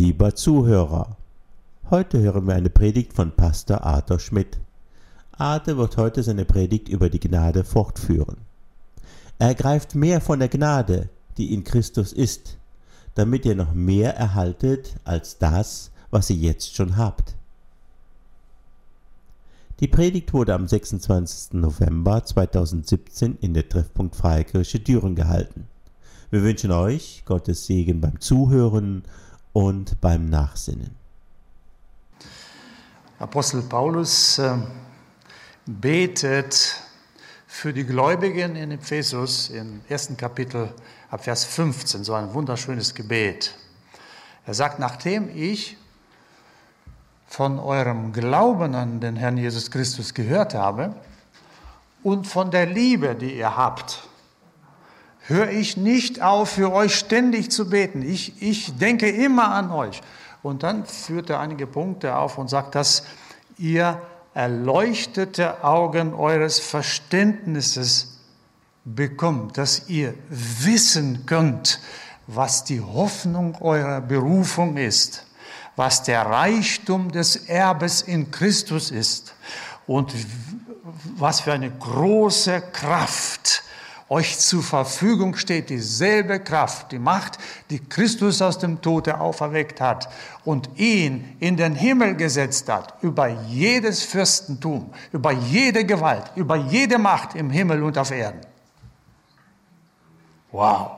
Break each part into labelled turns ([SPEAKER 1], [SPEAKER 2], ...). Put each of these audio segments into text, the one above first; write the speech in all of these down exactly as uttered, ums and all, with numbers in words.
[SPEAKER 1] Lieber Zuhörer, heute hören wir eine Predigt von Pastor Arthur Schmidt. Arthur wird heute seine Predigt über die Gnade fortführen. Er ergreift mehr von der Gnade, die in Christus ist, damit ihr noch mehr erhaltet als das, was ihr jetzt schon habt. Die Predigt wurde am sechsundzwanzigsten November zweitausendsiebzehn in der Treffpunkt Freikirche Düren gehalten. Wir wünschen euch Gottes Segen beim Zuhören und beim Nachsinnen.
[SPEAKER 2] Apostel Paulus äh, betet für die Gläubigen in Ephesus im ersten Kapitel ab Vers fünfzehn, so ein wunderschönes Gebet. Er sagt, nachdem ich von eurem Glauben an den Herrn Jesus Christus gehört habe und von der Liebe, die ihr habt, höre ich nicht auf, für euch ständig zu beten. Ich, ich denke immer an euch. Und dann führt er einige Punkte auf und sagt, dass ihr erleuchtete Augen eures Verständnisses bekommt, dass ihr wissen könnt, was die Hoffnung eurer Berufung ist, was der Reichtum des Erbes in Christus ist und was für eine große Kraft euch zur Verfügung steht, dieselbe Kraft, die Macht, die Christus aus dem Tode auferweckt hat und ihn in den Himmel gesetzt hat, über jedes Fürstentum, über jede Gewalt, über jede Macht im Himmel und auf Erden. Wow!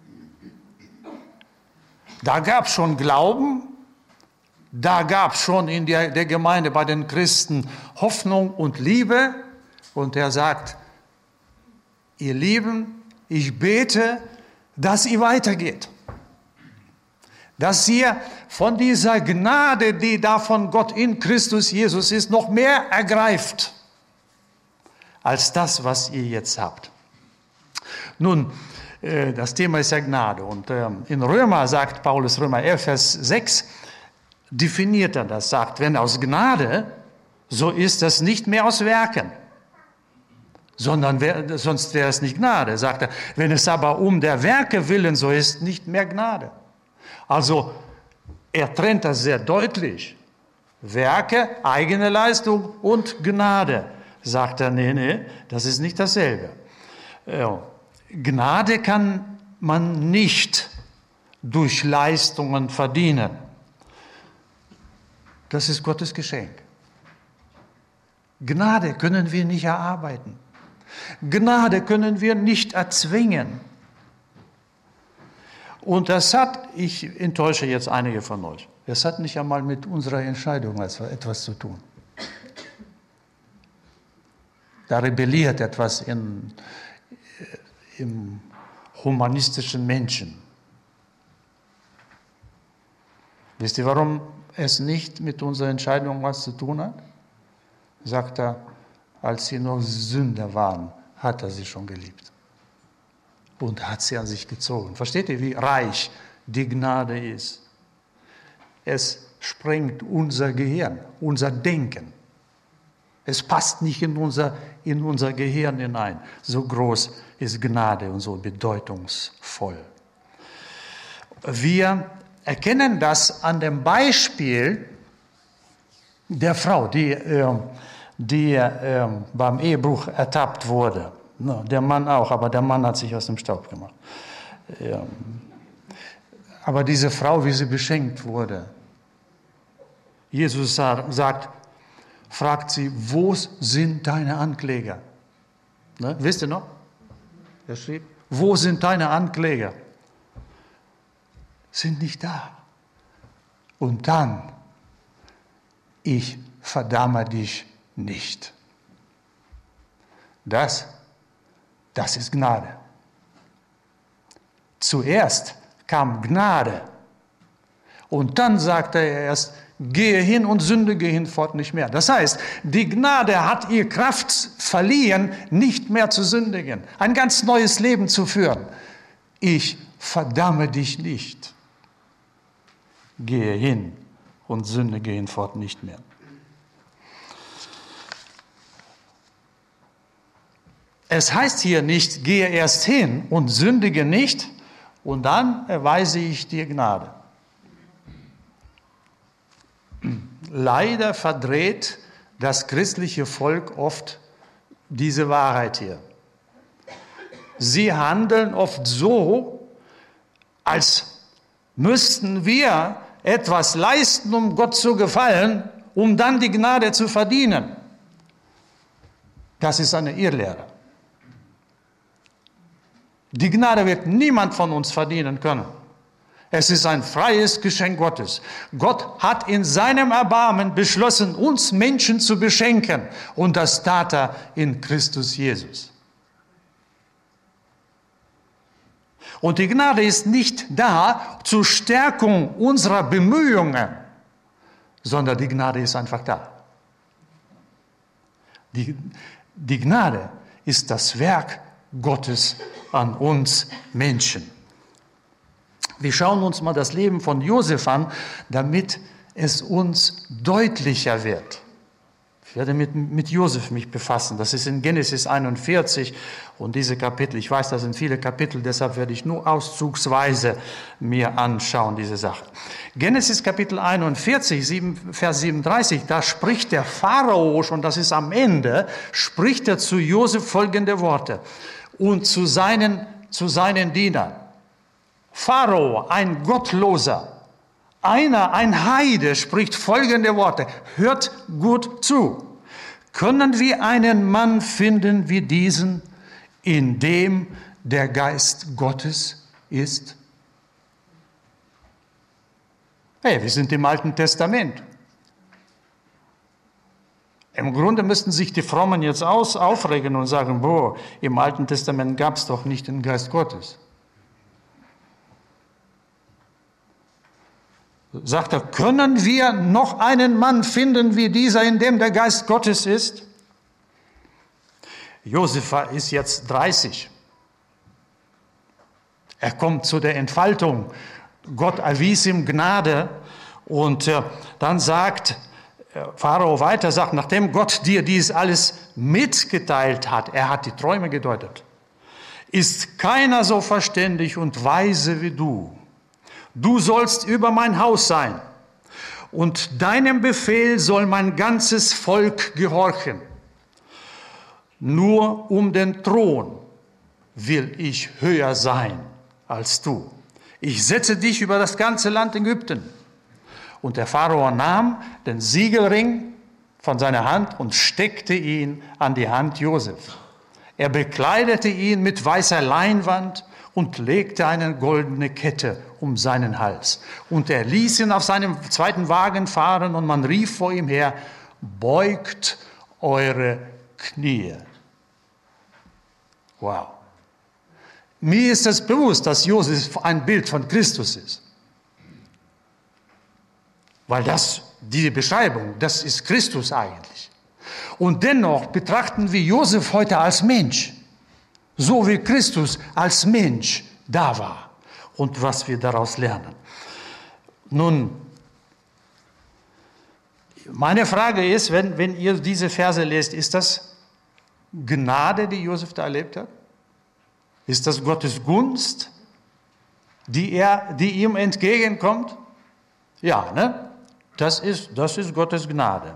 [SPEAKER 2] Da gab es schon Glauben, da gab es schon in der, der Gemeinde bei den Christen Hoffnung und Liebe und er sagt, ihr Lieben, ich bete, dass ihr weitergeht. Dass ihr von dieser Gnade, die da von Gott in Christus Jesus ist, noch mehr ergreift, als das, was ihr jetzt habt. Nun, das Thema ist ja Gnade. Und in Römer sagt Paulus, Römer elf, Vers sechs, definiert er das, sagt, wenn aus Gnade, so ist das nicht mehr aus Werken. Sondern wär, sonst wäre es nicht Gnade, sagt er. Wenn es aber um der Werke willen so ist, nicht mehr Gnade. Also er trennt das sehr deutlich. Werke, eigene Leistung und Gnade. Sagt er, nee, nee, das ist nicht dasselbe. Ja. Gnade kann man nicht durch Leistungen verdienen. Das ist Gottes Geschenk. Gnade können wir nicht erarbeiten. Gnade können wir nicht erzwingen. Und das hat, ich enttäusche jetzt einige von euch, das hat nicht einmal mit unserer Entscheidung etwas zu tun. Da rebelliert etwas in, im humanistischen Menschen. Wisst ihr, warum es nicht mit unserer Entscheidung was zu tun hat? Sagt er, als sie noch Sünder waren, hat er sie schon geliebt und hat sie an sich gezogen. Versteht ihr, wie reich die Gnade ist? Es sprengt unser Gehirn, unser Denken. Es passt nicht in unser, in unser Gehirn hinein. So groß ist Gnade und so bedeutungsvoll. Wir erkennen das an dem Beispiel der Frau, die äh, die äh, beim Ehebruch ertappt wurde. No, der Mann auch, aber der Mann hat sich aus dem Staub gemacht. Ja. Aber diese Frau, wie sie beschenkt wurde, Jesus sagt, fragt sie, wo sind deine Ankläger? Ne? Wisst ihr noch? Er schrieb, wo sind deine Ankläger? Sind nicht da. Und dann, ich verdamme dich nicht. Das, das ist Gnade. Zuerst kam Gnade und dann sagte er erst, gehe hin und sündige hinfort nicht mehr. Das heißt, die Gnade hat ihr Kraft verliehen, nicht mehr zu sündigen, ein ganz neues Leben zu führen. Ich verdamme dich nicht. Gehe hin und sündige hinfort nicht mehr. Es heißt hier nicht, gehe erst hin und sündige nicht und dann erweise ich dir Gnade. leider verdreht das christliche Volk oft diese Wahrheit hier. Sie handeln oft so, als müssten wir etwas leisten, um Gott zu gefallen, um dann die Gnade zu verdienen. Das ist eine Irrlehre. Die Gnade wird niemand von uns verdienen können. Es ist ein freies Geschenk Gottes. Gott hat in seinem Erbarmen beschlossen, uns Menschen zu beschenken. Und das tat er in Christus Jesus. Und die Gnade ist nicht da zur Stärkung unserer Bemühungen, sondern die Gnade ist einfach da. Die, die Gnade ist das Werk Gottes an uns Menschen. Wir schauen uns mal das Leben von Josef an, damit es uns deutlicher wird. Ich werde mit, mit Josef mich befassen. Das ist in Genesis einundvierzig und diese Kapitel, ich weiß, das sind viele Kapitel, deshalb werde ich nur auszugsweise mir anschauen, diese Sache. Genesis Kapitel einundvierzig, Vers siebenunddreißig, da spricht der Pharao, schon das ist am Ende, spricht er zu Josef folgende Worte und zu seinen, zu seinen Dienern. Pharao, ein Gottloser, einer, ein Heide, spricht folgende Worte. Hört gut zu. Können wir einen Mann finden wie diesen, in dem der Geist Gottes ist? Hey, wir sind im Alten Testament. Im Grunde müssten sich die Frommen jetzt aus, aufregen und sagen, boah, im Alten Testament gab es doch nicht den Geist Gottes. Sagt er, können wir noch einen Mann finden wie dieser, in dem der Geist Gottes ist? Josef ist jetzt dreißig. Er kommt zu der Entfaltung. Gott erwies ihm Gnade und äh, dann sagt äh, Pharao weiter, sagt, nachdem Gott dir dies alles mitgeteilt hat, er hat die Träume gedeutet, ist keiner so verständig und weise wie du. Du sollst über mein Haus sein und deinem Befehl soll mein ganzes Volk gehorchen. Nur um den Thron will ich höher sein als du. Ich setze dich über das ganze Land Ägypten. Und der Pharao nahm den Siegelring von seiner Hand und steckte ihn an die Hand Josef. Er bekleidete ihn mit weißer Leinwand und legte eine goldene Kette um seinen Hals. Und er ließ ihn auf seinem zweiten Wagen fahren und man rief vor ihm her, beugt eure Knie. Wow. Mir ist es bewusst, dass Josef ein Bild von Christus ist. Weil das, diese Beschreibung, das ist Christus eigentlich. Und dennoch betrachten wir Josef heute als Mensch. So wie Christus als Mensch da war und was wir daraus lernen. Nun, meine Frage ist, wenn, wenn ihr diese Verse lest, ist das Gnade, die Josef da erlebt hat? Ist das Gottes Gunst, die, er, die ihm entgegenkommt? Ja, ne? Das ist, das ist Gottes Gnade.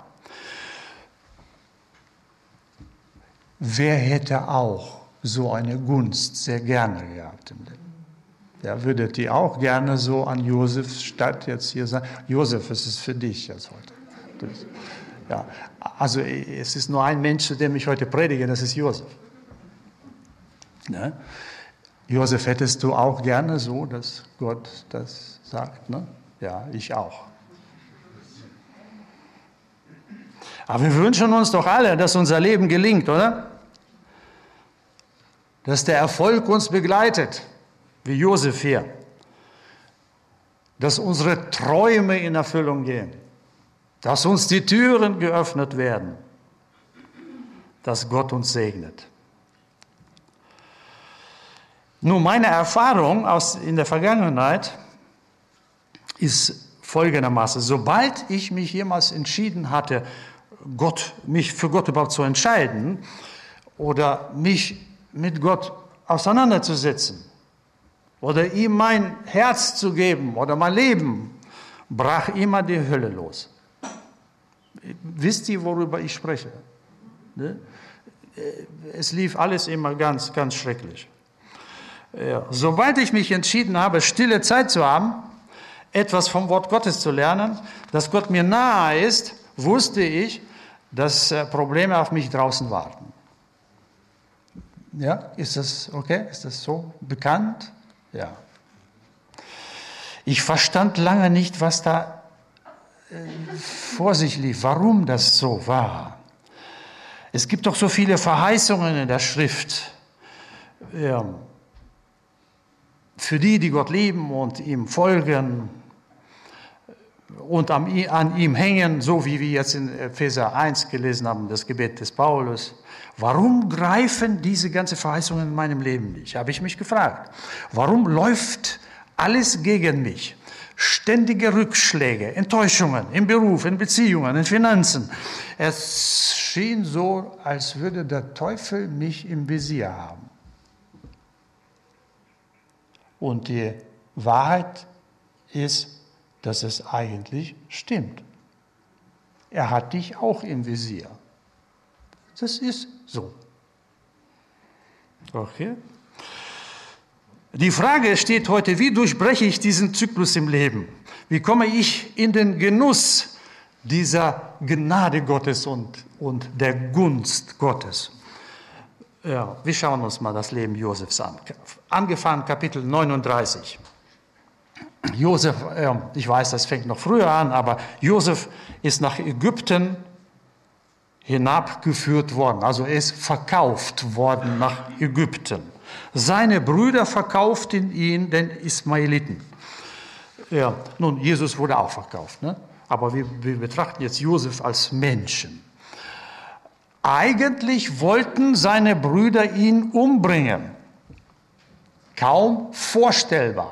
[SPEAKER 2] Wer hätte auch so eine Gunst sehr gerne gehabt im Leben? Ja, würdet ihr auch gerne so an Josefs Stadt jetzt hier sagen, Josef, es ist für dich jetzt heute. Das, ja, also es ist nur ein Mensch, zu dem ich heute predige, das ist Josef. Ne? Josef, hättest du auch gerne so, dass Gott das sagt? Ne? Ja, ich auch. Aber wir wünschen uns doch alle, dass unser Leben gelingt, oder? Dass der Erfolg uns begleitet, wie Josef hier. Dass unsere Träume in Erfüllung gehen. Dass uns die Türen geöffnet werden. Dass Gott uns segnet. Nun, meine Erfahrung aus, in der Vergangenheit ist folgendermaßen. Sobald ich mich jemals entschieden hatte, Gott, mich für Gott überhaupt zu entscheiden oder mich mit Gott auseinanderzusetzen oder ihm mein Herz zu geben oder mein Leben, brach immer die Hölle los. Wisst ihr, worüber ich spreche? Ne? Es lief alles immer ganz, ganz schrecklich. Ja. Sobald ich mich entschieden habe, stille Zeit zu haben, etwas vom Wort Gottes zu lernen, dass Gott mir nahe ist, wusste ich, dass Probleme auf mich draußen warten. Ja, ist das okay? Ist das so bekannt? Ja. Ich verstand lange nicht, was da äh, vor sich lief, warum das so war. Es gibt doch so viele Verheißungen in der Schrift. Ja. Für die, die Gott lieben und ihm folgen und an ihm hängen, so wie wir jetzt in Epheser eins gelesen haben, das Gebet des Paulus. Warum greifen diese ganzen Verheißungen in meinem Leben nicht? Habe ich mich gefragt. Warum läuft alles gegen mich? Ständige Rückschläge, Enttäuschungen im Beruf, in Beziehungen, in Finanzen. Es schien so, als würde der Teufel mich im Visier haben. Und die Wahrheit ist, dass es eigentlich stimmt. Er hat dich auch im Visier. Das ist so. Okay. Die Frage steht heute, wie durchbreche ich diesen Zyklus im Leben? Wie komme ich in den Genuss dieser Gnade Gottes und, und der Gunst Gottes? Ja, wir schauen uns mal das Leben Josefs an. Angefangen Kapitel neununddreißig. Josef, äh, ich weiß, das fängt noch früher an, aber Josef ist nach Ägypten hinabgeführt worden, also er ist verkauft worden nach Ägypten. Seine Brüder verkauften ihn den Ismaeliten. Ja, nun, Jesus wurde auch verkauft, ne? Aber wir, wir betrachten jetzt Josef als Menschen. Eigentlich wollten seine Brüder ihn umbringen. Kaum vorstellbar.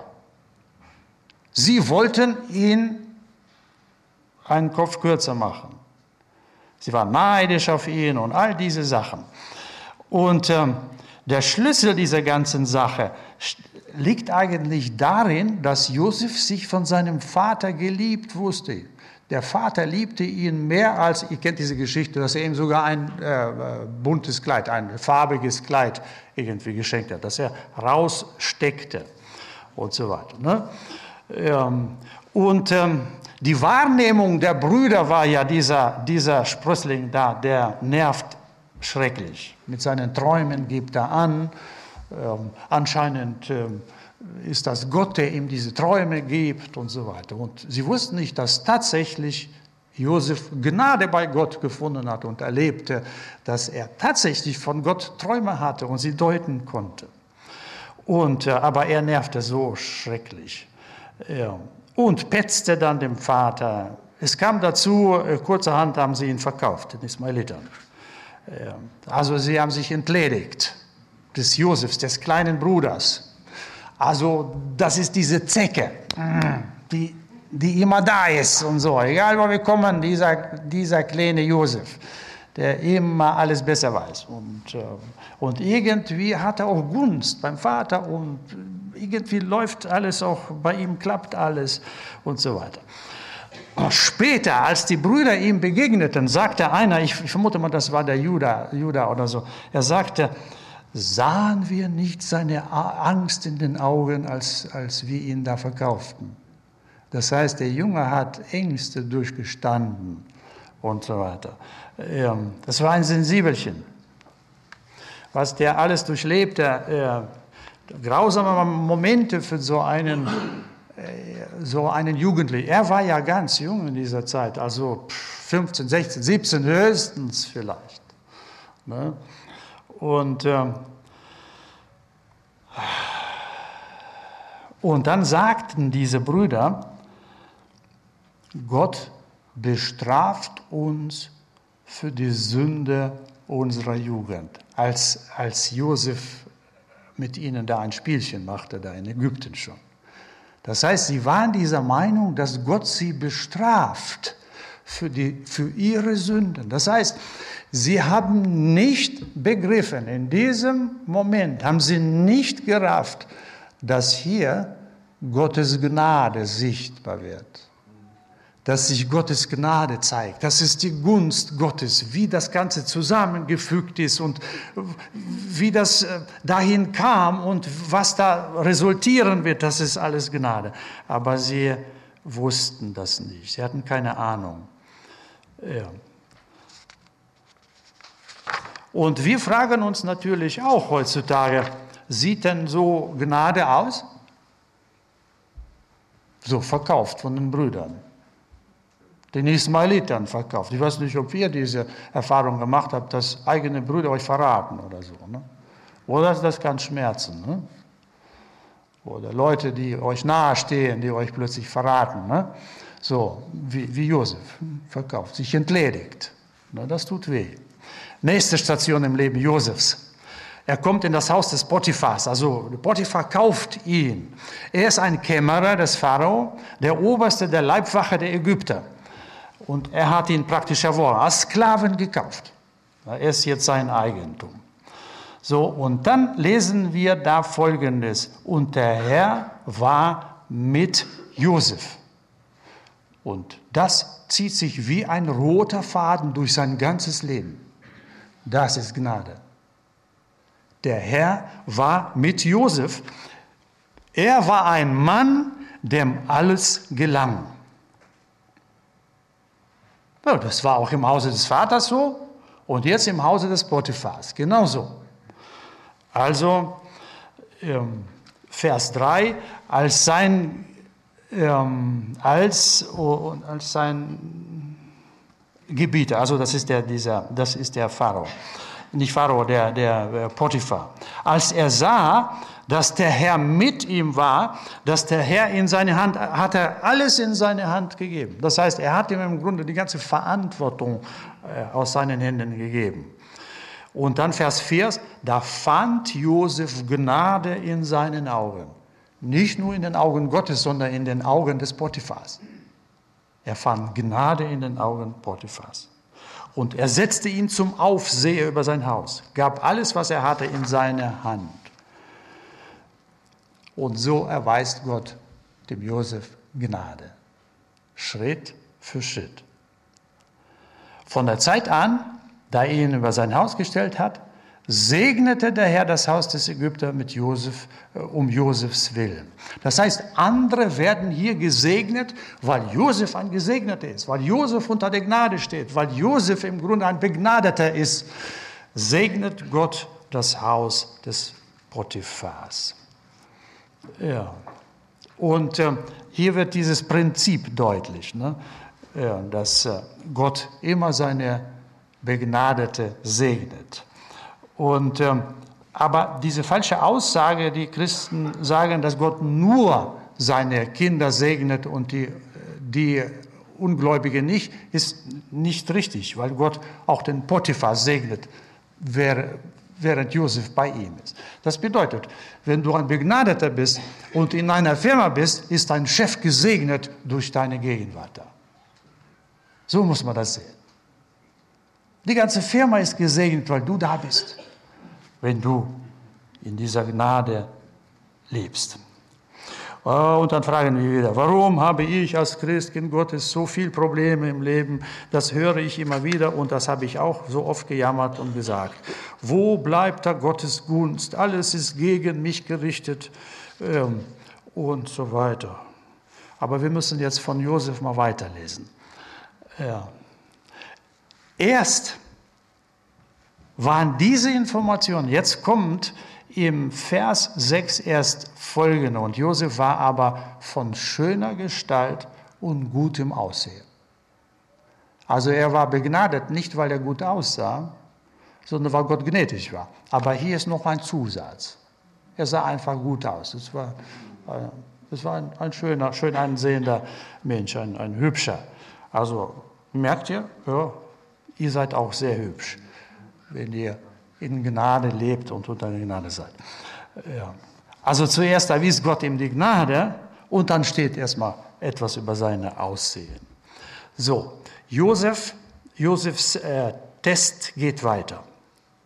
[SPEAKER 2] Sie wollten ihn einen Kopf kürzer machen. Sie waren neidisch auf ihn und all diese Sachen. Und ähm, der Schlüssel dieser ganzen Sache liegt eigentlich darin, dass Josef sich von seinem Vater geliebt wusste. Der Vater liebte ihn mehr als, ihr kennt diese Geschichte, dass er ihm sogar ein äh, buntes Kleid, ein farbiges Kleid irgendwie geschenkt hat, dass er raussteckte und so weiter. Ne? Ähm, und ähm, die Wahrnehmung der Brüder war ja dieser, dieser Sprössling da, der nervt schrecklich. Mit seinen Träumen gibt er an. Ähm, anscheinend ähm, ist das Gott, der ihm diese Träume gibt und so weiter. Und sie wussten nicht, dass tatsächlich Josef Gnade bei Gott gefunden hat und erlebte, dass er tatsächlich von Gott Träume hatte und sie deuten konnte. Und, äh, aber er nervte so schrecklich. Ja. Und petzte dann dem Vater. Es kam dazu, äh, kurzerhand haben sie ihn verkauft, den Ismaelitern. Ja. Also sie haben sich entledigt des Josefs, des kleinen Bruders. Also das ist diese Zecke, die, die immer da ist und so. Egal wo wir kommen, dieser, dieser kleine Josef, der immer alles besser weiß. Und, äh, und irgendwie hat er auch Gunst beim Vater und irgendwie läuft alles auch, bei ihm klappt alles und so weiter. Und später, als die Brüder ihm begegneten, sagte einer, ich vermute mal, das war der Judah, Judah oder so, er sagte, sahen wir nicht seine Angst in den Augen, als, als wir ihn da verkauften? Das heißt, der Junge hat Ängste durchgestanden und so weiter. Das war ein Sensibelchen, was der alles durchlebte. Grausame Momente für so einen, so einen Jugendlichen. Er war ja ganz jung in dieser Zeit, also fünfzehn, sechzehn, siebzehn höchstens vielleicht. Ne? Und, ähm, und dann sagten diese Brüder, Gott bestraft uns für die Sünde unserer Jugend, als, als Josef mit ihnen da ein Spielchen machte, da in Ägypten schon. Das heißt, sie waren dieser Meinung, dass Gott sie bestraft für, die, für ihre Sünden. Das heißt, sie haben nicht begriffen, in diesem Moment haben sie nicht gerafft, dass hier Gottes Gnade sichtbar wird. dass sich Gottes Gnade zeigt. Das ist die Gunst Gottes, wie das Ganze zusammengefügt ist und wie das dahin kam und was da resultieren wird, das ist alles Gnade. Aber sie wussten das nicht, sie hatten keine Ahnung. Ja. Und wir fragen uns natürlich auch heutzutage, sieht denn so Gnade aus? So verkauft von den Brüdern, den Ismaelitern verkauft. Ich weiß nicht, ob ihr diese Erfahrung gemacht habt, dass eigene Brüder euch verraten oder so. Ne? Oder das kann schmerzen. Ne? Oder Leute, die euch nahestehen, die euch plötzlich verraten. Ne? So, wie, wie Josef verkauft, sich entledigt. Ne? Das tut weh. Nächste Station im Leben Josefs. Er kommt in das Haus des Potiphars, also Potiphar kauft ihn. Er ist ein Kämmerer des Pharao, der Oberste der Leibwache der Ägypter. Und er hat ihn praktisch erworben, als Sklaven gekauft. Er ist jetzt sein Eigentum. So, und dann lesen wir da Folgendes. Und der Herr war mit Josef. Und das zieht sich wie ein roter Faden durch sein ganzes Leben. Das ist Gnade. Der Herr war mit Josef. Er war ein Mann, dem alles gelang. Ja, das war auch im Hause des Vaters so und jetzt im Hause des Potiphars. Genauso. Also, ähm, Vers drei, als sein, ähm, als, oh, als sein Gebieter, also das ist der, dieser, das ist der Pharao. Nicht Pharao, der, der Potiphar. Als er sah, dass der Herr mit ihm war, dass der Herr in seine Hand, hat er alles in seine Hand gegeben. Das heißt, er hat ihm im Grunde die ganze Verantwortung äh, aus seinen Händen gegeben. Und dann Vers vier, da fand Josef Gnade in seinen Augen. Nicht nur in den Augen Gottes, sondern in den Augen des Potiphars. Er fand Gnade in den Augen Potiphars. Und er setzte ihn zum Aufseher über sein Haus, gab alles, was er hatte, in seine Hand. Und so erweist Gott dem Josef Gnade, Schritt für Schritt. Von der Zeit an, da er ihn über sein Haus gestellt hat, segnete der Herr das Haus des Ägypter mit Josef, um Josefs Willen. Das heißt, andere werden hier gesegnet, weil Josef ein Gesegneter ist, weil Josef unter der Gnade steht, weil Josef im Grunde ein Begnadeter ist. Segnet Gott das Haus des Potiphars. Ja. Und äh, hier wird dieses Prinzip deutlich, ne? Ja, dass äh, Gott immer seine Begnadete segnet. Und, ähm, aber diese falsche Aussage, die Christen sagen, dass Gott nur seine Kinder segnet und die, die Ungläubigen nicht, ist nicht richtig, weil Gott auch den Potiphar segnet, während Josef bei ihm ist. Das bedeutet, wenn du ein Begnadeter bist und in einer Firma bist, ist dein Chef gesegnet durch deine Gegenwart da. So muss man das sehen. Die ganze Firma ist gesegnet, weil du da bist, wenn du in dieser Gnade lebst. Und dann fragen wir wieder, warum habe ich als Christkind Gottes so viele Probleme im Leben? Das höre ich immer wieder und das habe ich auch so oft gejammert und gesagt. Wo bleibt da Gottes Gunst? Alles ist gegen mich gerichtet ähm, und so weiter. Aber wir müssen jetzt von Josef mal weiterlesen. Ja. Erst waren diese Informationen, jetzt kommt im Vers sechs erst folgende, und Josef war aber von schöner Gestalt und gutem Aussehen. Also er war begnadet, nicht weil er gut aussah, sondern weil Gott gnädig war. Aber hier ist noch ein Zusatz. Er sah einfach gut aus. Es war, es war ein, ein schöner, schön ansehender Mensch, ein, ein hübscher. Also merkt ihr, ja, ihr seid auch sehr hübsch, wenn ihr in Gnade lebt und unter Gnade seid. Ja. Also zuerst erwies Gott ihm die Gnade und dann steht erstmal etwas über seine Aussehen. So, Josef, Josefs äh, Test geht weiter.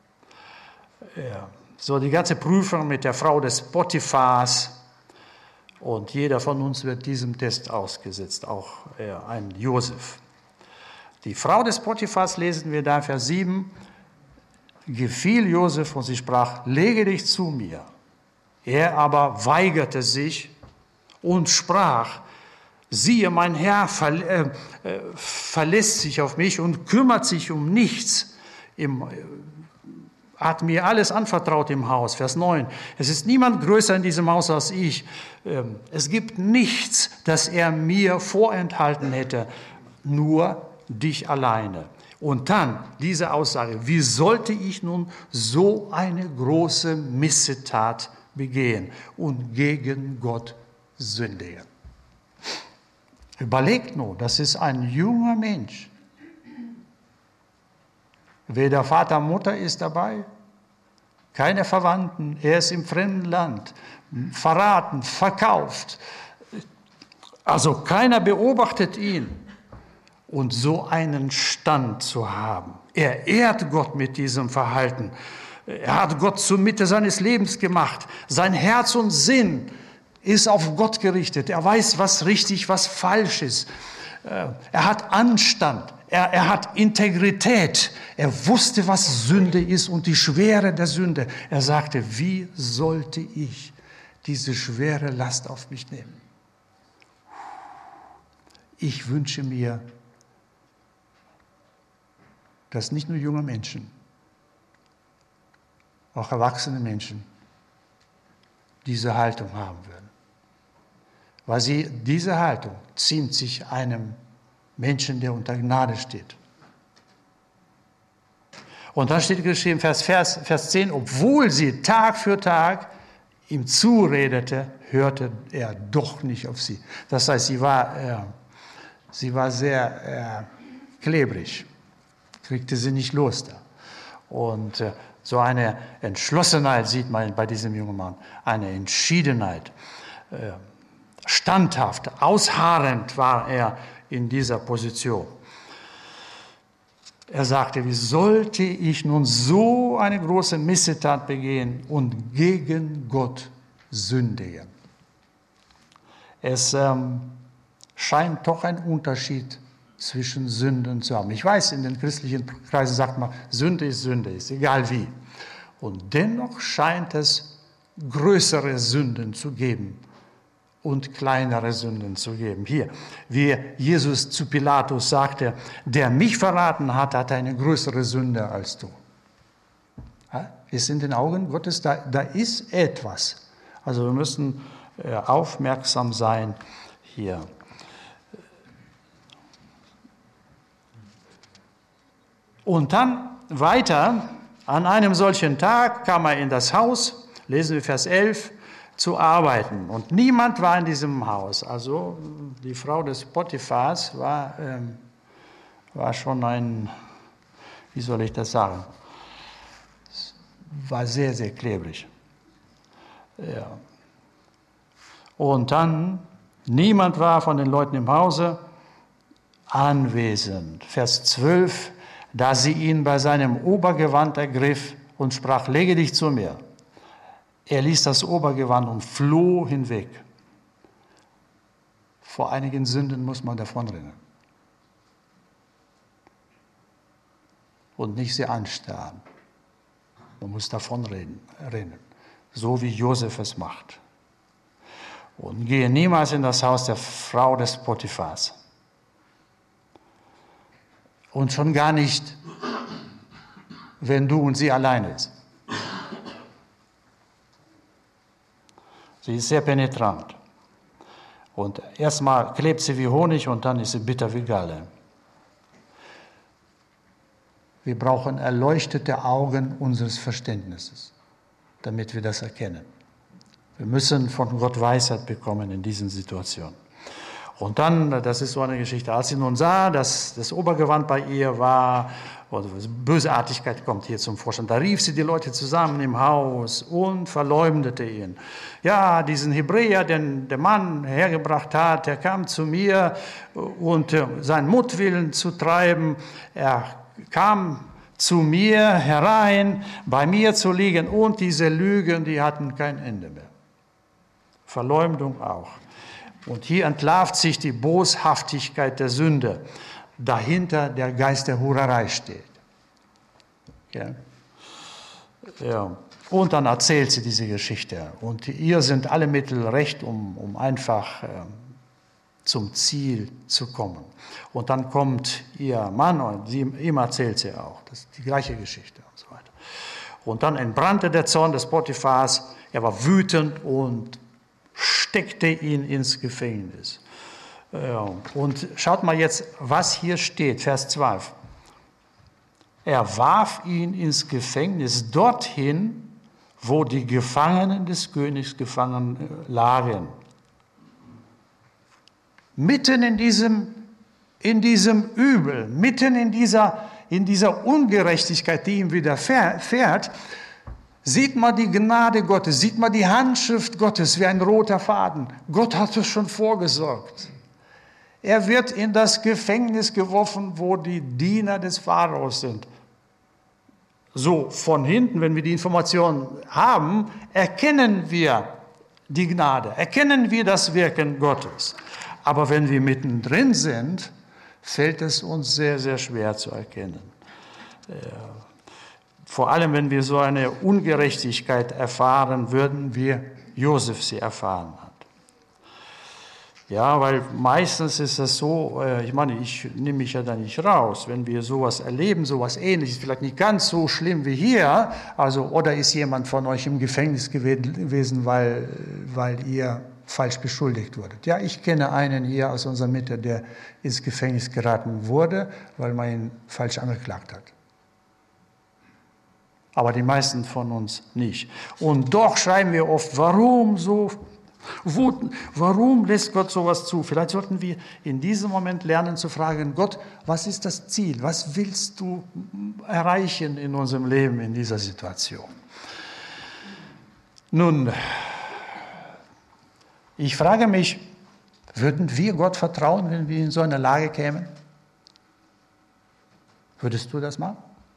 [SPEAKER 2] Ja. So, die ganze Prüfung mit der Frau des Potiphars Und jeder von uns wird diesem Test ausgesetzt, auch ein Josef. Die Frau des Potiphars, lesen wir da, Vers sieben, gefiel Josef und sie sprach, lege dich zu mir. Er aber weigerte sich und sprach, siehe, mein Herr ver, äh, äh, verlässt sich auf mich und kümmert sich um nichts. Im, äh, hat mir alles anvertraut im Haus. Vers neun. Es ist niemand größer in diesem Haus als ich. Ähm, es gibt nichts, das er mir vorenthalten hätte, nur dich alleine. Und dann diese Aussage, wie sollte ich nun so eine große Missetat begehen und gegen Gott sündigen? Überlegt nur, das ist ein junger Mensch. Weder Vater, Mutter ist dabei, keine Verwandten, er ist im fremden Land, verraten, verkauft. Also keiner beobachtet ihn. Und so einen Stand zu haben. Er ehrt Gott mit diesem Verhalten. Er hat Gott zur Mitte seines Lebens gemacht. Sein Herz und Sinn ist auf Gott gerichtet. Er weiß, was richtig, was falsch ist. Er hat Anstand. Er, er hat Integrität. Er wusste, was Sünde ist und die Schwere der Sünde. Er sagte, wie sollte ich diese schwere Last auf mich nehmen? Ich wünsche mir, dass nicht nur junge Menschen, auch erwachsene Menschen diese Haltung haben würden. Weil sie, diese Haltung ziemt sich einem Menschen, der unter Gnade steht. Und dann steht geschrieben, Vers, Vers, Vers zehn, obwohl sie Tag für Tag ihm zuredete, hörte er doch nicht auf sie. Das heißt, sie war, äh, sie war sehr äh, klebrig. Kriegte sie nicht los da. Und äh, so eine Entschlossenheit sieht man bei diesem jungen Mann, eine Entschiedenheit. Äh, standhaft, ausharrend war er in dieser Position. Er sagte, wie sollte ich nun so eine große Missetat begehen und gegen Gott sündigen? Es ähm, scheint doch ein Unterschied zwischen Sünden zu haben. Ich weiß, in den christlichen Kreisen sagt man, Sünde ist Sünde, ist egal wie. Und dennoch scheint es größere Sünden zu geben und kleinere Sünden zu geben. Hier, wie Jesus zu Pilatus sagte, der mich verraten hat, hat eine größere Sünde als du. Ja, ist in den Augen Gottes, da, da ist etwas. Also wir müssen äh, aufmerksam sein hier. Und dann weiter, an einem solchen Tag kam er in das Haus, lesen wir Vers elf, zu arbeiten. Und niemand war in diesem Haus. Also die Frau des Potiphars war, ähm, war schon ein, wie soll ich das sagen, war sehr, sehr klebrig. Ja. Und dann, niemand war von den Leuten im Hause anwesend. Vers zwölf, da sie ihn bei seinem Obergewand ergriff und sprach, lege dich zu mir. Er ließ das Obergewand und floh hinweg. Vor einigen Sünden muss man davonrennen. Und nicht sie anstarren. Man muss davonrennen, rennen, so wie Josef es macht. Und gehe niemals in das Haus der Frau des Potiphars. Und schon gar nicht, wenn du und sie alleine ist. Sie ist sehr penetrant. Und erstmal klebt sie wie Honig und dann ist sie bitter wie Galle. Wir brauchen erleuchtete Augen unseres Verständnisses, damit wir das erkennen. Wir müssen von Gott Weisheit bekommen in diesen Situationen. Und dann, das ist so eine Geschichte, als sie nun sah, dass das Obergewand bei ihr war, oder Bösartigkeit kommt hier zum Vorschein, da rief sie die Leute zusammen im Haus und verleumdete ihn. Ja, diesen Hebräer, den der Mann hergebracht hat, der kam zu mir und seinen Mutwillen zu treiben, er kam zu mir herein, bei mir zu liegen und diese Lügen, die hatten kein Ende mehr. Verleumdung auch. Und hier entlarvt sich die Boshaftigkeit der Sünde, dahinter der Geist der Hurerei steht. Ja. Ja. Und dann erzählt sie diese Geschichte. Und ihr sind alle Mittel recht, um, um einfach äh, zum Ziel zu kommen. Und dann kommt ihr Mann und sie, ihm erzählt sie auch. Das ist die gleiche Geschichte und so weiter. Und dann entbrannte der Zorn des Potiphars. Er war wütend und steckte ihn ins Gefängnis. Ja. Und schaut mal jetzt, was hier steht, Vers zwölf. Er warf ihn ins Gefängnis dorthin, wo die Gefangenen des Königs gefangen lagen. Mitten in diesem, in diesem Übel, mitten in dieser, in dieser Ungerechtigkeit, die ihm widerfährt, sieht man die Gnade Gottes, sieht man die Handschrift Gottes wie ein roter Faden. Gott hat es schon vorgesorgt. Er wird in das Gefängnis geworfen, wo die Diener des Pharaos sind. So von hinten, wenn wir die Informationen haben, erkennen wir die Gnade, erkennen wir das Wirken Gottes. Aber wenn wir mittendrin sind, fällt es uns sehr, sehr schwer zu erkennen. Vor allem, wenn wir so eine Ungerechtigkeit erfahren, würden wir Josef sie erfahren hat. Ja, weil meistens ist es so, ich meine, ich nehme mich ja da nicht raus, wenn wir sowas erleben, sowas Ähnliches, vielleicht nicht ganz so schlimm wie hier, also oder ist jemand von euch im Gefängnis gewesen, weil, weil ihr falsch beschuldigt wurdet. Ja, ich kenne einen hier aus unserer Mitte, der ins Gefängnis geraten wurde, weil man ihn falsch angeklagt hat. Aber die meisten von uns nicht. Und doch schreiben wir oft, warum so... Wo, warum lässt Gott sowas zu? Vielleicht sollten wir in diesem Moment lernen zu fragen, Gott, was ist das Ziel? Was willst du erreichen in unserem Leben in dieser Situation? Nun, ich frage mich, würden wir Gott vertrauen, wenn wir in so eine Lage kämen? Würdest du das machen?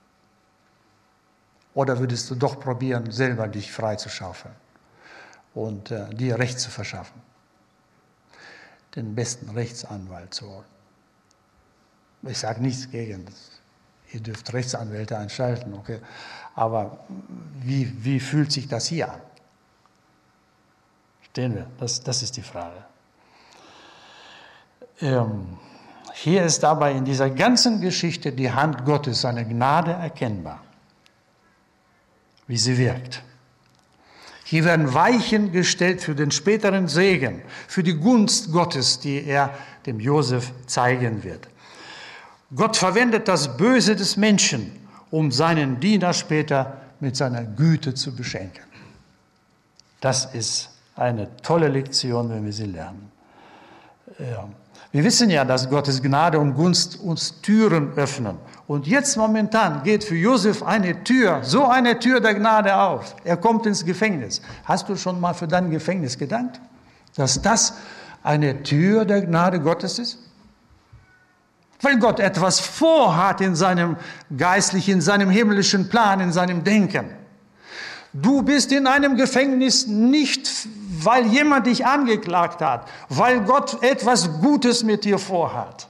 [SPEAKER 2] Oder würdest du doch probieren, selber dich freizuschaufeln und äh, dir Recht zu verschaffen, den besten Rechtsanwalt zu holen? Ich sage nichts gegen das. Ihr dürft Rechtsanwälte einschalten, okay. Aber wie, wie fühlt sich das hier an? Verstehen wir? Das, das ist die Frage. Ähm, hier ist dabei in dieser ganzen Geschichte die Hand Gottes, seine Gnade erkennbar, wie sie wirkt. Hier werden Weichen gestellt für den späteren Segen, für die Gunst Gottes, die er dem Josef zeigen wird. Gott verwendet das Böse des Menschen, um seinen Diener später mit seiner Güte zu beschenken. Das ist eine tolle Lektion, wenn wir sie lernen. Ja. Wir wissen ja, dass Gottes Gnade und Gunst uns Türen öffnen. Und jetzt momentan geht für Josef eine Tür, so eine Tür der Gnade auf. Er kommt ins Gefängnis. Hast du schon mal für dein Gefängnis gedankt, dass das eine Tür der Gnade Gottes ist? Weil Gott etwas vorhat in seinem geistlichen, in seinem himmlischen Plan, in seinem Denken. Du bist in einem Gefängnis nicht, weil jemand dich angeklagt hat, weil Gott etwas Gutes mit dir vorhat.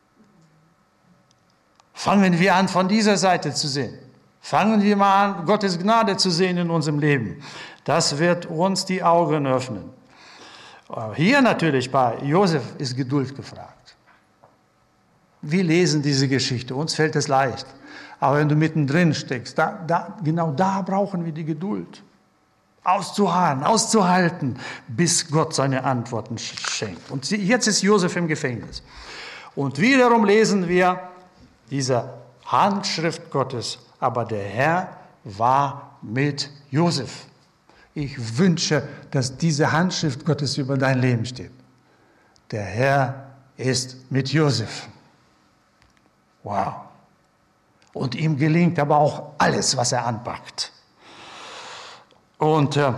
[SPEAKER 2] Fangen wir an, von dieser Seite zu sehen. Fangen wir mal an, Gottes Gnade zu sehen in unserem Leben. Das wird uns die Augen öffnen. Hier natürlich bei Josef ist Geduld gefragt. Wir lesen diese Geschichte, uns fällt es leicht. Aber wenn du mittendrin steckst, da, da, genau da brauchen wir die Geduld. Auszuharren, auszuhalten, bis Gott seine Antworten schenkt. Und jetzt ist Josef im Gefängnis. Und wiederum lesen wir diese Handschrift Gottes. Aber der Herr war mit Josef. Ich wünsche, dass diese Handschrift Gottes über dein Leben steht. Der Herr ist mit Josef. Wow. Und ihm gelingt aber auch alles, was er anpackt. Und, äh,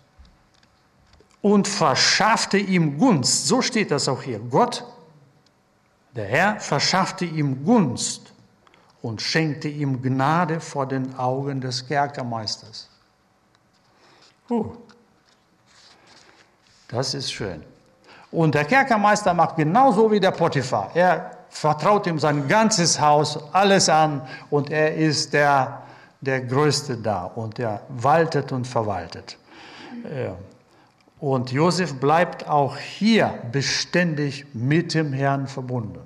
[SPEAKER 2] und verschaffte ihm Gunst. So steht das auch hier. Gott, der Herr, verschaffte ihm Gunst und schenkte ihm Gnade vor den Augen des Kerkermeisters. Uh. Das ist schön. Und der Kerkermeister macht genauso wie der Potiphar. Er vertraut ihm sein ganzes Haus, alles an und er ist der, der Größte da und er waltet und verwaltet. Und Josef bleibt auch hier beständig mit dem Herrn verbunden.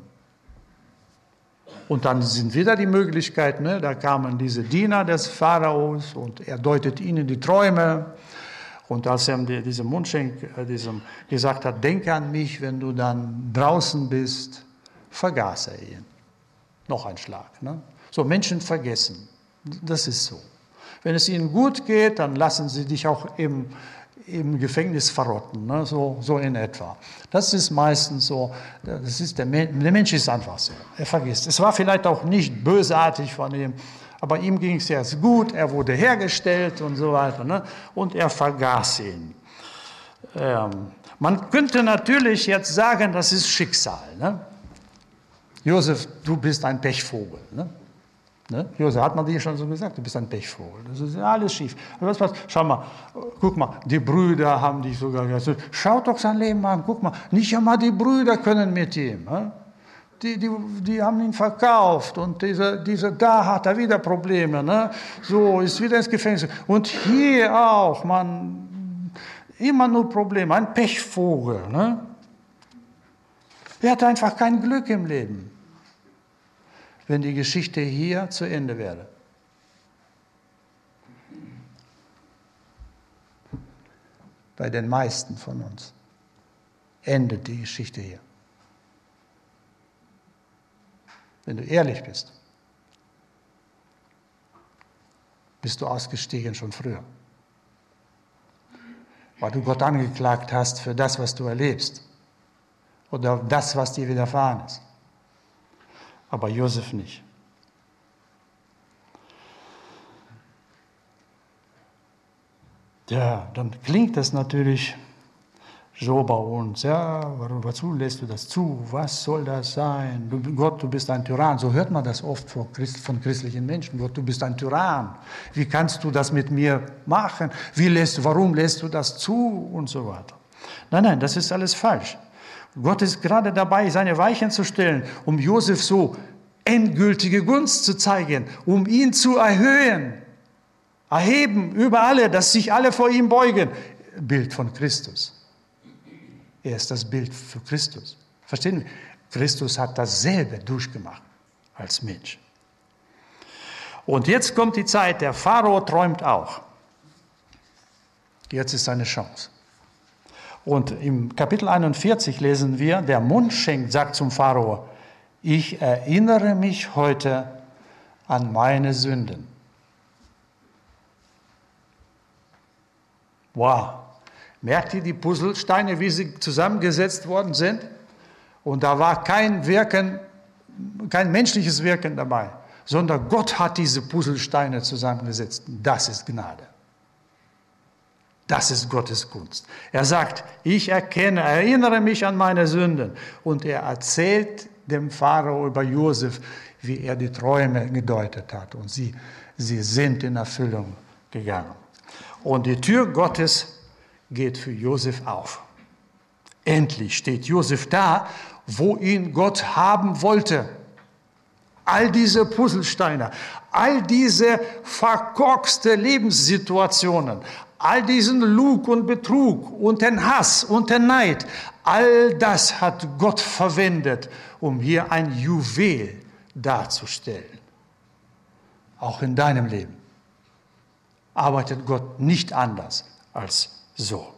[SPEAKER 2] Und dann sind wieder die Möglichkeiten, ne? Da kamen diese Diener des Pharaos und er deutet ihnen die Träume. Und als er diesem Mundschenk äh, diesem gesagt hat, denke an mich, wenn du dann draußen bist, vergaß er ihn. Noch ein Schlag. Ne? So, Menschen vergessen. Das ist so. Wenn es ihnen gut geht, dann lassen sie dich auch im, im Gefängnis verrotten. Ne? So, so in etwa. Das ist meistens so. Das ist der, Men- der Mensch ist einfach so. Er vergisst. Es war vielleicht auch nicht bösartig von ihm, aber ihm ging es jetzt gut, er wurde hergestellt und so weiter. Ne? Und er vergaß ihn. Ähm, man könnte natürlich jetzt sagen, das ist Schicksal. Ne? Josef, du bist ein Pechvogel. Ne? Ne? Josef, hat man dir schon so gesagt, du bist ein Pechvogel. Das ist alles schief. Aber was, was, schau mal, guck mal, die Brüder haben dich sogar gesagt, schaut doch sein Leben an, guck mal, nicht einmal die Brüder können mit ihm. Ne? Die, die, die haben ihn verkauft und dieser, dieser, da hat er wieder Probleme. Ne? So, ist wieder ins Gefängnis. Und hier auch, man, immer nur Probleme, ein Pechvogel. Ne? Er hat einfach kein Glück im Leben, wenn die Geschichte hier zu Ende wäre. Bei den meisten von uns endet die Geschichte hier. Wenn du ehrlich bist, bist du ausgestiegen schon früher. Weil du Gott angeklagt hast für das, was du erlebst. Oder das, was dir widerfahren ist. Aber Josef nicht. Ja, dann klingt das natürlich so bei uns. Ja, wozu lässt du das zu? Was soll das sein? Du, Gott, du bist ein Tyrann. So hört man das oft von, Christ, von christlichen Menschen. Gott, du bist ein Tyrann. Wie kannst du das mit mir machen? Wie lässt, warum lässt du das zu? Und so weiter. Nein, nein, das ist alles falsch. Gott ist gerade dabei, seine Weichen zu stellen, um Josef so endgültige Gunst zu zeigen, um ihn zu erhöhen, erheben über alle, dass sich alle vor ihm beugen. Bild von Christus. Er ist das Bild für Christus. Verstehen wir? Christus hat dasselbe durchgemacht als Mensch. Und jetzt kommt die Zeit, der Pharao träumt auch. Jetzt ist seine Chance. Und im Kapitel einundvierzig lesen wir, der Mundschenk sagt zum Pharao, ich erinnere mich heute an meine Sünden. Wow. Merkt ihr die Puzzlesteine, wie sie zusammengesetzt worden sind? Und da war kein Wirken, kein menschliches Wirken dabei, sondern Gott hat diese Puzzlesteine zusammengesetzt. Das ist Gnade. Das ist Gottes Gunst. Er sagt, ich erkenne, erinnere mich an meine Sünden. Und er erzählt dem Pharao über Josef, wie er die Träume gedeutet hat. Und sie, sie sind in Erfüllung gegangen. Und die Tür Gottes geht für Josef auf. Endlich steht Josef da, wo ihn Gott haben wollte. All diese Puzzlesteine, all diese verkorkste Lebenssituationen, all diesen Lug und Betrug und den Hass und den Neid, all das hat Gott verwendet, um hier ein Juwel darzustellen. Auch in deinem Leben arbeitet Gott nicht anders als so.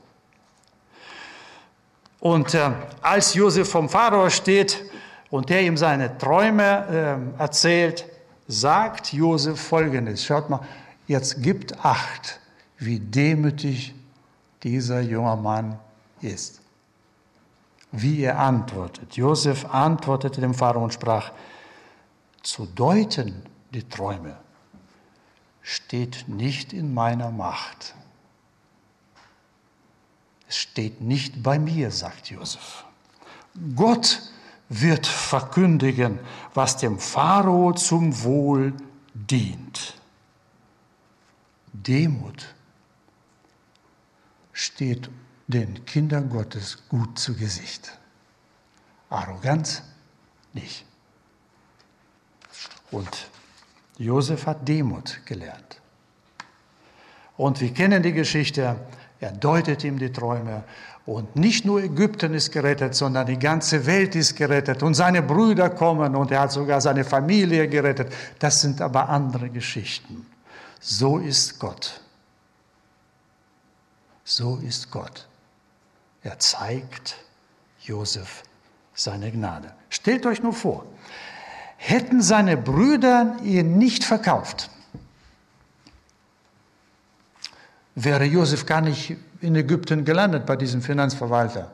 [SPEAKER 2] Und äh, als Josef vom Pharao steht und der ihm seine Träume äh, erzählt, sagt Josef Folgendes. Schaut mal, jetzt gibt Acht, wie demütig dieser junge Mann ist. Wie er antwortet. Josef antwortete dem Pharao und sprach, zu deuten die Träume steht nicht in meiner Macht. Es steht nicht bei mir, sagt Josef. Gott wird verkündigen, was dem Pharao zum Wohl dient. Demut steht den Kindern Gottes gut zu Gesicht. Arroganz nicht. Und Josef hat Demut gelernt. Und wir kennen die Geschichte, er deutet ihm die Träume. Und nicht nur Ägypten ist gerettet, sondern die ganze Welt ist gerettet. Und seine Brüder kommen und er hat sogar seine Familie gerettet. Das sind aber andere Geschichten. So ist Gott. So ist Gott. Er zeigt Josef seine Gnade. Stellt euch nur vor, hätten seine Brüder ihn nicht verkauft, wäre Josef gar nicht in Ägypten gelandet bei diesem Finanzverwalter.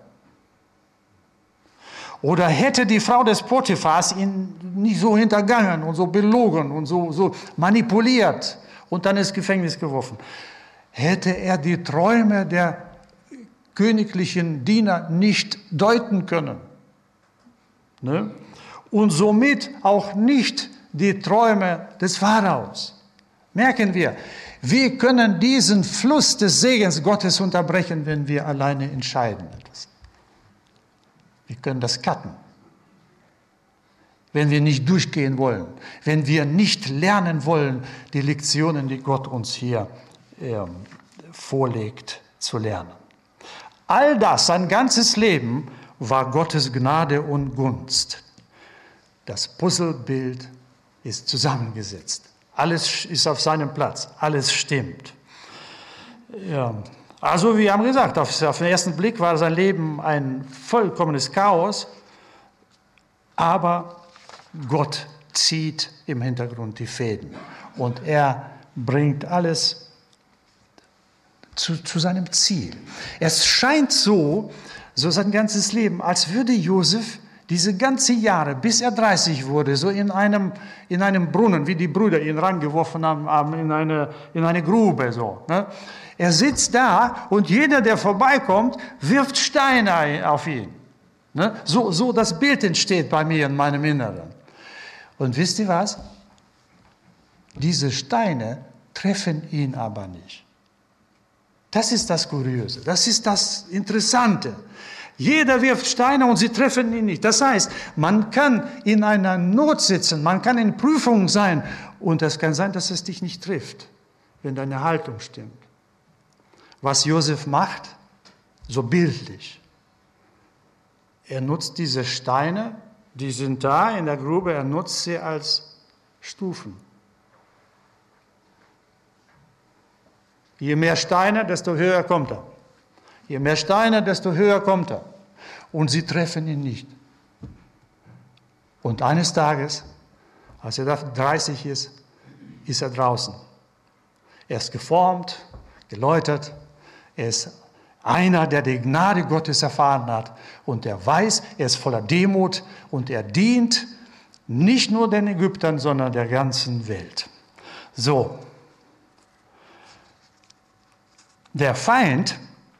[SPEAKER 2] Oder hätte die Frau des Potiphars ihn nicht so hintergangen und so belogen und so, so manipuliert und dann ins Gefängnis geworfen, hätte er die Träume der königlichen Diener nicht deuten können. Ne? Und somit auch nicht die Träume des Pharaos. Merken wir, wir können diesen Fluss des Segens Gottes unterbrechen, wenn wir alleine entscheiden. Wir können das cutten. Wenn wir nicht durchgehen wollen, wenn wir nicht lernen wollen, die Lektionen, die Gott uns hier äh, vorlegt, zu lernen. All das, sein ganzes Leben, war Gottes Gnade und Gunst. Das Puzzlebild ist zusammengesetzt. Alles ist auf seinem Platz, alles stimmt. Ja. Also wir haben gesagt, auf, auf den ersten Blick war sein Leben ein vollkommenes Chaos, aber Gott zieht im Hintergrund die Fäden und er bringt alles zu, zu seinem Ziel. Es scheint so, so sein ganzes Leben, als würde Josef diese ganzen Jahre, bis er dreißig wurde, so in einem, in einem Brunnen, wie die Brüder ihn reingeworfen haben, in eine, in eine Grube. So, ne? Er sitzt da und jeder, der vorbeikommt, wirft Steine auf ihn. Ne? So, so das Bild entsteht bei mir in meinem Inneren. Und wisst ihr was? Diese Steine treffen ihn aber nicht. Das ist das Kuriose, das ist das Interessante. Jeder wirft Steine und sie treffen ihn nicht. Das heißt, man kann in einer Not sitzen, man kann in Prüfung sein und es kann sein, dass es dich nicht trifft, wenn deine Haltung stimmt. Was Josef macht, so bildlich. Er nutzt diese Steine, die sind da in der Grube, er nutzt sie als Stufen. Je mehr Steine, desto höher kommt er. Je mehr Steine, desto höher kommt er. Und sie treffen ihn nicht. Und eines Tages, als er dreißig ist, ist er draußen. Er ist geformt, geläutert. Er ist einer, der die Gnade Gottes erfahren hat. Und er weiß, er ist voller Demut und er dient nicht nur den Ägyptern, sondern der ganzen Welt. So. Der Feind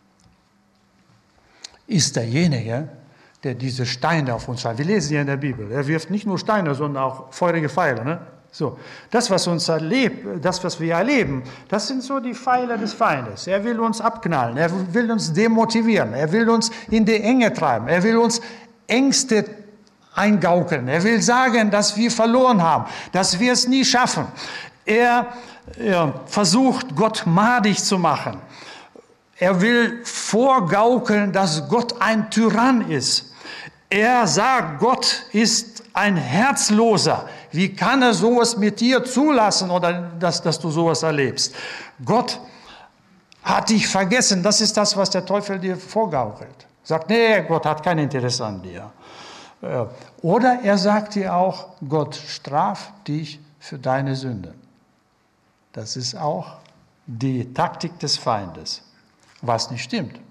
[SPEAKER 2] ist derjenige, der diese Steine auf uns wirft. Wir lesen hier in der Bibel, er wirft nicht nur Steine, sondern auch feurige Pfeile. Ne? So, das, was uns erlebt, das, was wir erleben, das sind so die Pfeile des Feindes. Er will uns abknallen, er will uns demotivieren, er will uns in die Enge treiben, er will uns Ängste eingaukeln, er will sagen, dass wir verloren haben, dass wir es nie schaffen. Er, er versucht, Gott madig zu machen. Er will vorgaukeln, dass Gott ein Tyrann ist. Er sagt, Gott ist ein Herzloser. Wie kann er sowas mit dir zulassen oder dass, dass du sowas erlebst? Gott hat dich vergessen. Das ist das, was der Teufel dir vorgaukelt. Sagt, nee, Gott hat kein Interesse an dir. Oder er sagt dir auch, Gott straft dich für deine Sünde. Das ist auch die Taktik des Feindes. Was nicht stimmt.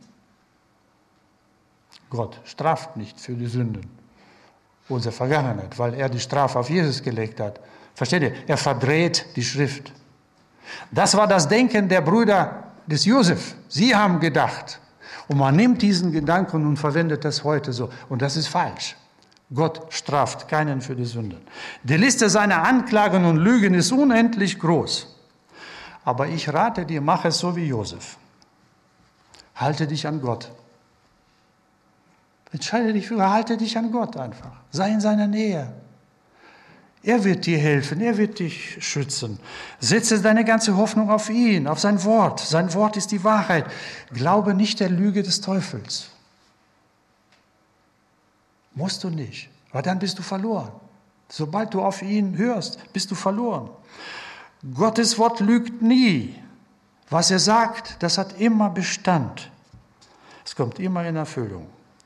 [SPEAKER 2] Gott straft nicht für die Sünden unserer Vergangenheit, weil er die Strafe auf Jesus gelegt hat. Versteht ihr? Er verdreht die Schrift. Das war das Denken der Brüder des Josef. Sie haben gedacht. Und man nimmt diesen Gedanken und verwendet das heute so. Und das ist falsch. Gott straft keinen für die Sünden. Die Liste seiner Anklagen und Lügen ist unendlich groß. Aber ich rate dir, mach es so wie Josef. Halte dich an Gott. Entscheide dich für, halte dich an Gott einfach. Sei in seiner Nähe. Er wird dir helfen, er wird dich schützen. Setze deine ganze Hoffnung auf ihn, auf sein Wort. Sein Wort ist die Wahrheit. Glaube nicht der Lüge des Teufels. Musst du nicht, weil dann bist du verloren. Sobald du auf ihn hörst, bist du verloren. Gottes Wort lügt nie. Was er sagt, das hat immer Bestand. Es kommt immer in Erfüllung.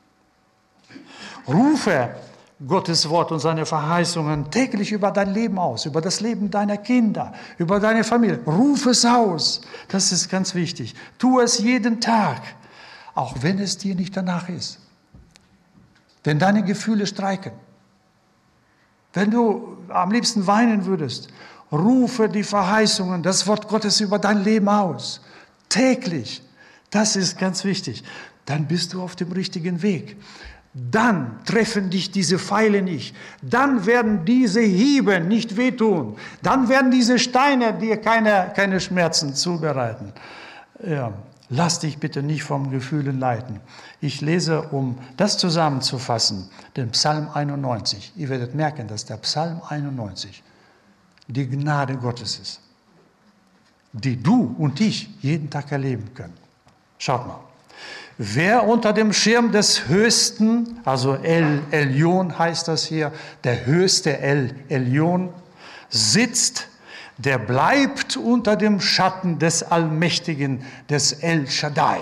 [SPEAKER 2] Rufe Gottes Wort und seine Verheißungen täglich über dein Leben aus, über das Leben deiner Kinder, über deine Familie. Ruf es aus. Das ist ganz wichtig. Tu es jeden Tag, auch wenn es dir nicht danach ist. Wenn deine Gefühle streiken. Wenn du am liebsten weinen würdest, rufe die Verheißungen, das Wort Gottes über dein Leben aus. Täglich. Das ist ganz wichtig. Dann bist du auf dem richtigen Weg. Dann treffen dich diese Pfeile nicht. Dann werden diese Hiebe nicht wehtun. Dann werden diese Steine dir keine, keine Schmerzen zubereiten. Ja, lass dich bitte nicht vom Gefühlen leiten. Ich lese, um das zusammenzufassen, den Psalm einundneunzig. Ihr werdet merken, dass der Psalm einundneunzig die Gnade Gottes ist, die du und ich jeden Tag erleben können. Schaut mal. Wer unter dem Schirm des Höchsten, also El Elyon heißt das hier, der höchste El Elyon, sitzt, der bleibt unter dem Schatten des Allmächtigen, des El Shaddai.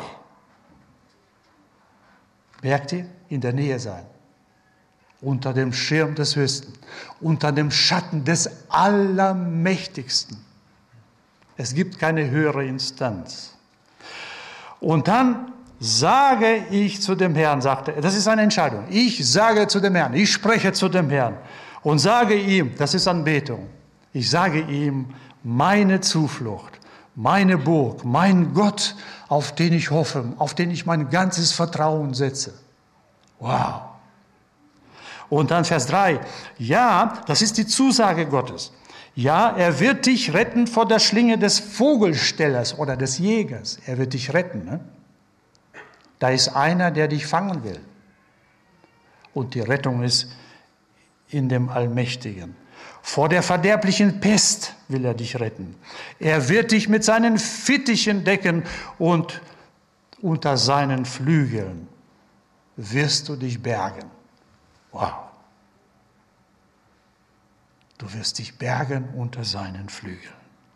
[SPEAKER 2] Merkt ihr? In der Nähe sein. Unter dem Schirm des Höchsten, unter dem Schatten des Allermächtigsten. Es gibt keine höhere Instanz. Und dann sage ich zu dem Herrn, sagte er, das ist eine Entscheidung. Ich sage zu dem Herrn, ich spreche zu dem Herrn und sage ihm, das ist Anbetung, ich sage ihm, meine Zuflucht, meine Burg, mein Gott, auf den ich hoffe, auf den ich mein ganzes Vertrauen setze. Wow. Und dann Vers drei, ja, das ist die Zusage Gottes. Ja, er wird dich retten vor der Schlinge des Vogelstellers oder des Jägers. Er wird dich retten. Ne? Da ist einer, der dich fangen will. Und die Rettung ist in dem Allmächtigen. Vor der verderblichen Pest will er dich retten. Er wird dich mit seinen Fittichen decken und unter seinen Flügeln wirst du dich bergen. Wow. Du wirst dich bergen unter seinen Flügeln.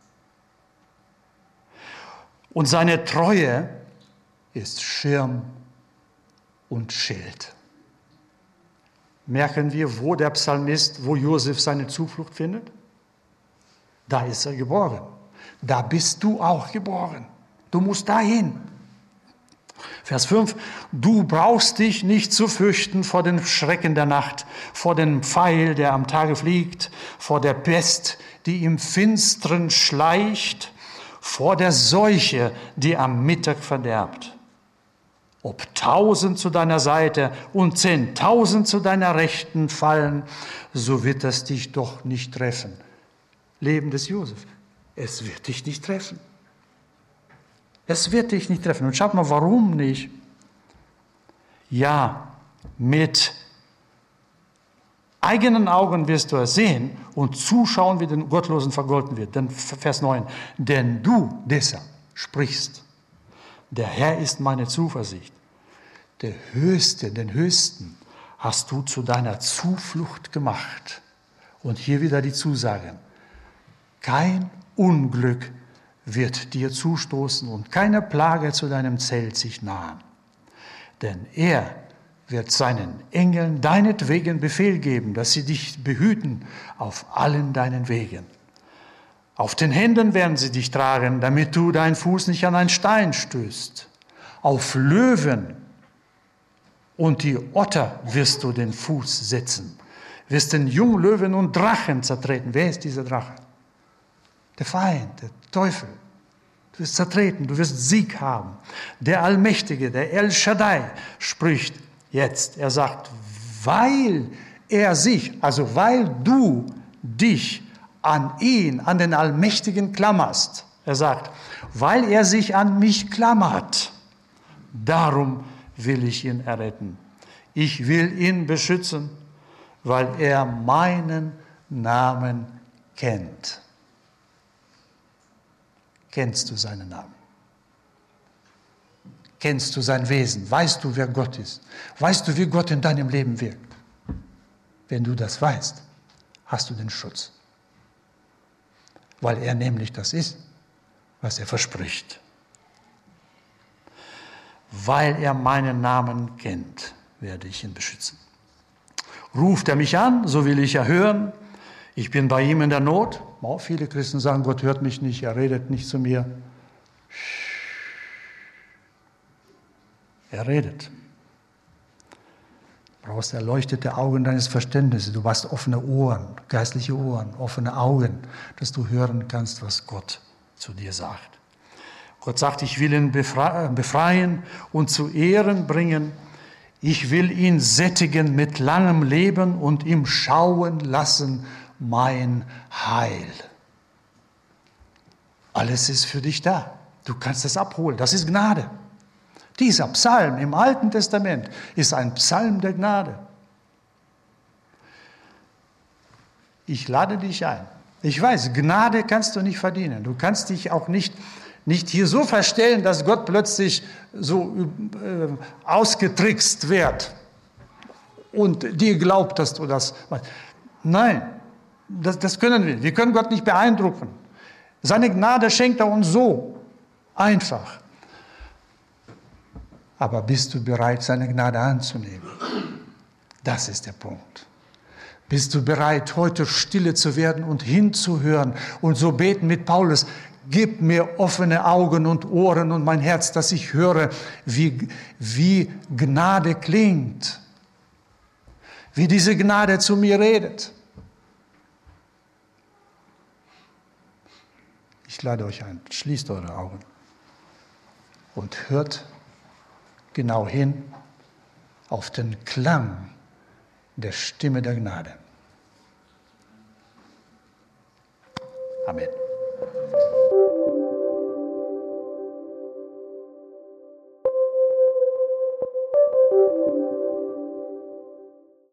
[SPEAKER 2] Und seine Treue ist Schirm und Schild. Merken wir, wo der Psalmist, wo Josef seine Zuflucht findet? Da ist er geboren. Da bist du auch geboren. Du musst dahin. Vers fünf, du brauchst dich nicht zu fürchten vor den Schrecken der Nacht, vor dem Pfeil, der am Tage fliegt, vor der Pest, die im Finstern schleicht, vor der Seuche, die am Mittag verderbt. Ob tausend zu deiner Seite und zehntausend zu deiner Rechten fallen, so wird es dich doch nicht treffen. Leben des Josef, es wird dich nicht treffen. Es wird dich nicht treffen. Und schaut mal, warum nicht? Ja, mit eigenen Augen wirst du es sehen und zuschauen, wie den Gottlosen vergolten wird. Denn Vers neun, denn du deshalb sprichst, der Herr ist meine Zuversicht. Der Höchste, den Höchsten hast du zu deiner Zuflucht gemacht. Und hier wieder die Zusage, kein Unglück wird dir zustoßen und keine Plage zu deinem Zelt sich nahen. Denn er wird seinen Engeln deinetwegen Befehl geben, dass sie dich behüten auf allen deinen Wegen. Auf den Händen werden sie dich tragen, damit du deinen Fuß nicht an einen Stein stößt. Auf Löwen und die Otter wirst du den Fuß setzen. Wirst den Junglöwen und Drachen zertreten. Wer ist dieser Drache? Der Feind, der Teufel. Du wirst zertreten, du wirst Sieg haben. Der Allmächtige, der El Shaddai, spricht jetzt. Er sagt, weil er sich, also weil du dich an ihn, an den Allmächtigen klammerst. Er sagt, weil er sich an mich klammert, Darum will ich ihn erretten. Ich will ihn beschützen, weil er meinen Namen kennt. Kennst du seinen Namen? Kennst du sein Wesen? Weißt du, wer Gott ist? Weißt du, wie Gott in deinem Leben wirkt? Wenn du das weißt, hast du den Schutz. Weil er nämlich das ist, was er verspricht. Weil er meinen Namen kennt, werde ich ihn beschützen. Ruft er mich an, so will ich ja hören. Ich bin bei ihm in der Not. Oh, viele Christen sagen, Gott hört mich nicht, er redet nicht zu mir. Er redet. Du brauchst erleuchtete Augen deines Verständnisses. Du brauchst offene Ohren, geistliche Ohren, offene Augen, dass du hören kannst, was Gott zu dir sagt. Gott sagt, ich will ihn befreien und zu Ehren bringen. Ich will ihn sättigen mit langem Leben und ihm schauen lassen mein Heil. Alles ist für dich da. Du kannst es abholen. Das ist Gnade. Dieser Psalm im Alten Testament ist ein Psalm der Gnade. Ich lade dich ein. Ich weiß, Gnade kannst du nicht verdienen. Du kannst dich auch nicht, nicht hier so verstellen, dass Gott plötzlich so äh, ausgetrickst wird und dir glaubt, dass du das machst. Nein, das, das können wir. Wir können Gott nicht beeindrucken. Seine Gnade schenkt er uns so einfach. Aber bist du bereit, seine Gnade anzunehmen? Das ist der Punkt. Bist du bereit, heute stille zu werden und hinzuhören und so beten mit Paulus, gib mir offene Augen und Ohren und mein Herz, dass ich höre, wie, wie Gnade klingt, wie diese Gnade zu mir redet. Ich lade euch ein, schließt eure Augen und hört genau hin auf den Klang der Stimme der Gnade. Amen.